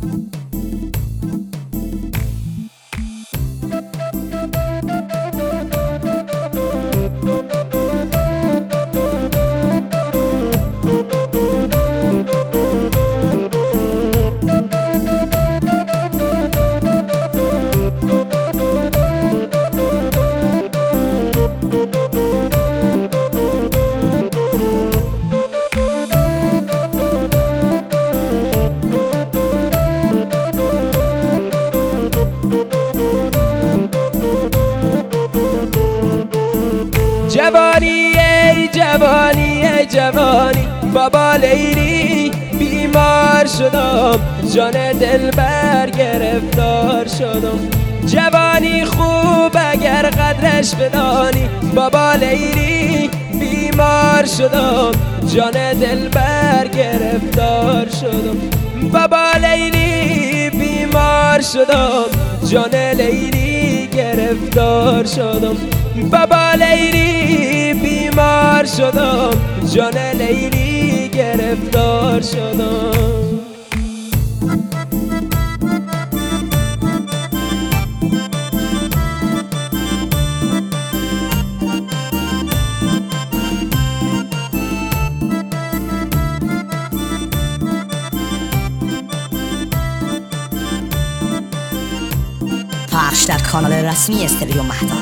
جوانی ای جوانی ای جوانی بابا لیلی بیمار شدم، جان دلبر گرفتار شدم. جوانی خوب اگر قدرش بدانی، بابا لیلی بیمار شدم، جان دلبر گرفتار شدم. بابا لیلی بیمار شدم، جان لیلی گرفتار شدم. بابا لیلی بیمار شدم، جان لیلی گرفتار شدم. پخش در کانال رسمی استریو مهدا.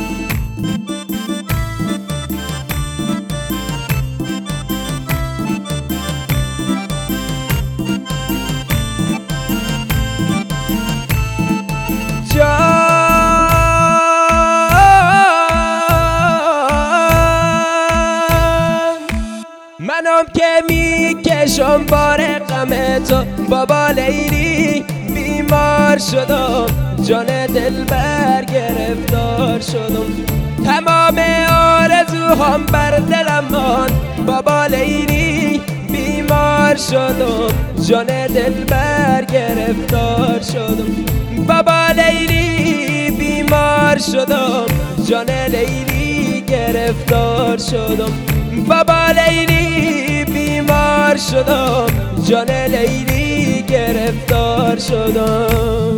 منم که میکشم بار غم تو، بابا لیلی بیمار شدم، جان دلبر گرفتار شدم. تمام آرزوهام بر دلم ماند، بابا لیلی بیمار شدم، جان دلبر گرفتار شدم. بابا لیلی بیمار شدم، جان لیلی گرفتار شدم. بابا لیلی بیمار شدم، جان لیلی گرفتار شدم.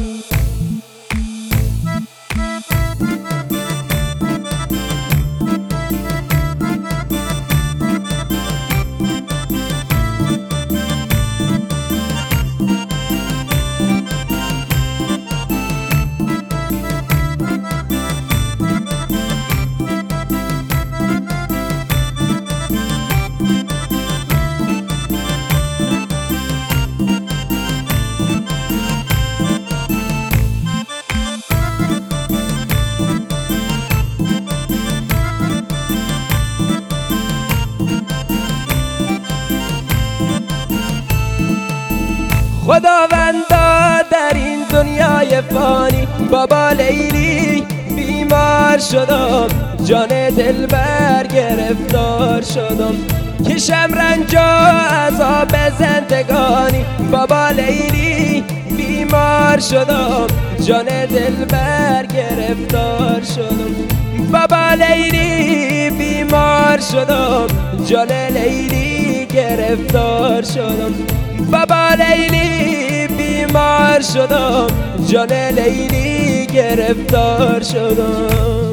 خداوندا در این دنیای فانی، بابا لیلی بیمار شدم، جان دلبر گرفتار شدم. کشم رنج و عذاب زندگانی، بابا لیلی بیمار شدم، جان دلبر گرفتار شدم. بابا لیلی بیمار شدم، جان لیلی گرفتار شدم. بابا لیلی بیمار شدم، جان لیلی گرفتار شدم.